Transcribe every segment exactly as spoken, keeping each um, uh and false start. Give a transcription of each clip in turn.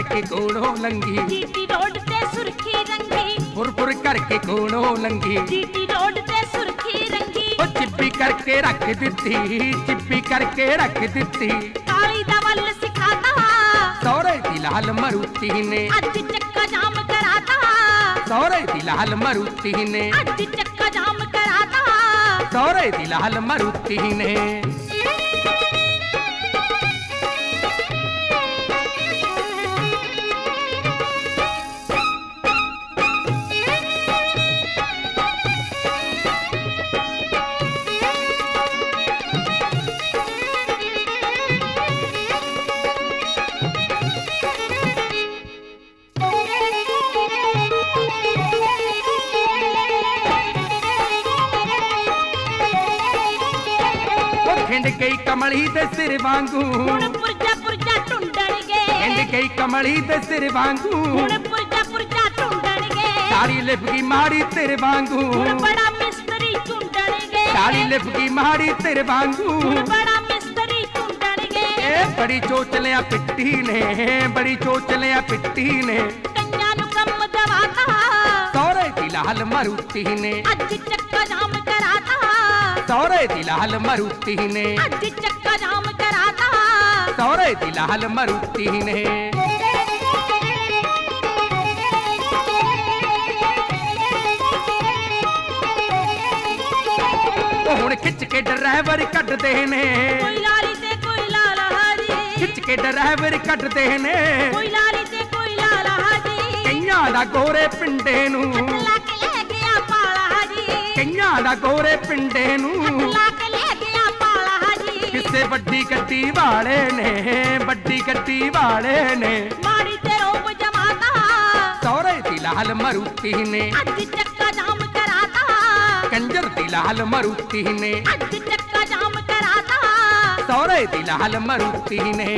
करके कोणों लंघी, जीटी रोड ते सुर्खी रंगी, फुर फुर करके कोणों लंघी, जीटी रोड ते सुर्खी रंगी, ओ चिप्पी करके रख दिती, चिप्पी करके रख दिती, काली दा वल सिखाता, सौरे दी लाल मरूती ने अज चक्का जाम कराता, सौरे दी लाल मरूती ने अज चक्का जाम कराता, सौरे दी लाल मरूती ने। खिंड गई कमली दे सिर वांगू, हुण पुरजा पुरजा ढूंढणगे, खिंड गई कमली दे सिर वांगू, हुण पुरजा पुरजा ढूंढणगे, साड़ी लिपगी माड़ी तेरे वांगू, हुण बड़ा मिस्त्री ढूंढणगे, साड़ी लिपगी माड़ी तेरे वांगू, हुण बड़ा मिस्त्री ढूंढणगे, ए बड़ी चोचलिया पिट्टी ने, बड़ी चोचलिया पिट्टी ने, कन्या नु कम दवाता, सौरे दी लाल मरूती ने अज चक्का जाम कराता, सौरे दी लाल मरूती ने अज चक्का जाम कराता, सौरे दी लाल मरूती ने। हुण खिच के ड्राइवर कटदे ने, कोई लाली ते कोई लाला हाजी, खिच के ड्राइवर कटदे ने, कोई लाली ते कोई लाला हाजी, कईयां दा गोरे पिंडे नू, ला के ले गया पाला हाजी, कईयां दा गोरे पिंडे नू, ला के ले गया पाला हाजी, किसे वड्डी गड्डी वाले ने, वड्डी गड्डी वाले ने, माड़ी ते रोब जमाता, सौरे दी लाल मरूती ने अज चक्का जाम कराता, कंजर दी लाल मरूती ने अज चक्का जाम कराता, सौरे दी लाल मरूती ने।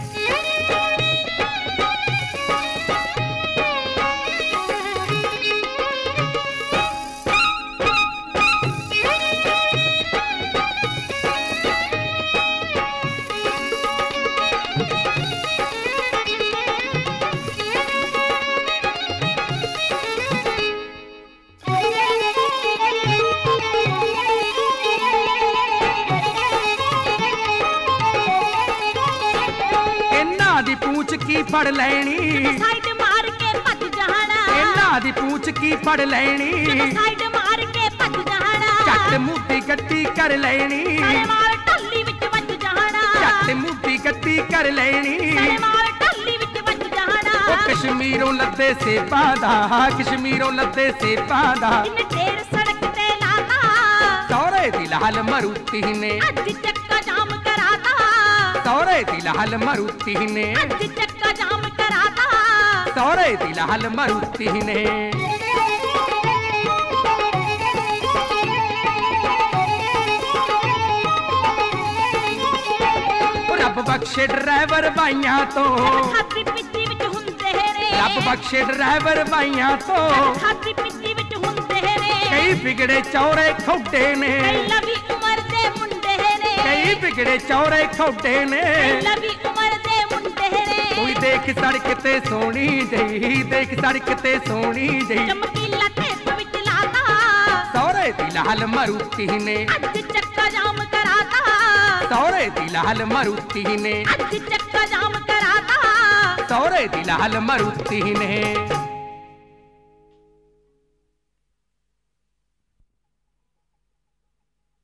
दी पूछ की फड़ लैनी, साइड मार के भज जाना, इन्हां दी पूछ की फड़ लैनी, साइड मार के भज जाना, झट मुट्ठी गड्डी कर लैनी, मार टल्ली विच वज जाना, झट मुट्ठी गड्डी कर लैनी, मार टल्ली विच वज जाना, ओ कश्मीरों लद्दे से पादा, कश्मीरों लद्दे से पादा, इन ढेर सड़क ते लाता, सौरे दी लाल मरूती ने अज चक्का जाम कराता, सौरे दी लाल मरूती ने अज चक्का जाम कराता, सौरे दी लाल मरूती ने। रब बख्शे ड्राइवर बाइयां तो, खाती पीती विच हुंदे ने, रब बख्शे ड्राइवर बाइयां तो, खाती पीती विच हुंदे ने, कई बिगड़े चौरे खोटे ने, कई लवी उमर दे मुंडे ने, कई बिगड़े चौरे खोटे ने, कई लवी उमर दे मुंडे ने, कोई देख सड़क ते सोनी जई, देख सड़क ते सोनी जई, चमकीला खेत विच लाता, सौरे दी लाल मरूती ने अज चक्का जाम कराता, सौरे दी लाल मरूती ने अज चक्का जाम कराता, सौरे दी लाल मरूती ने।